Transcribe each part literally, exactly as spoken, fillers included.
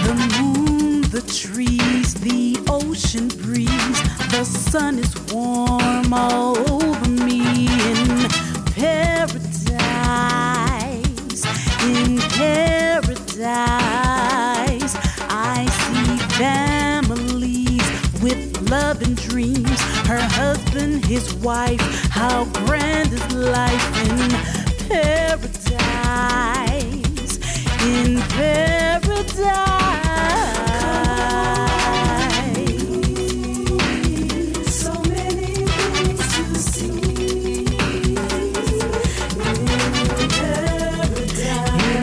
The moon, the trees, the ocean breeze, the sun is warm all over me. In paradise, in paradise, I see families with love and dreams. Her husband, his wife, how grand is life in paradise, in paradise. So many things to see in paradise, in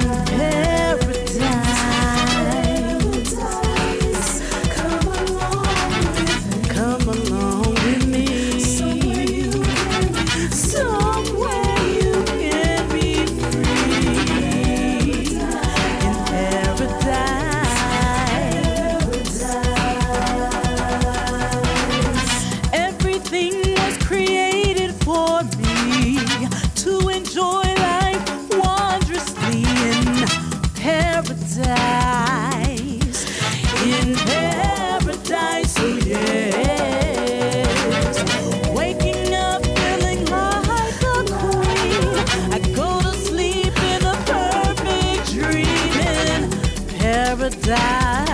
paradise. Come along with me, come along with me. Somewhere you can be free in paradise. Everything was created for me to enjoy life wondrously in paradise, in paradise, oh yes. Waking up feeling like a queen, I go to sleep in a perfect dream in paradise.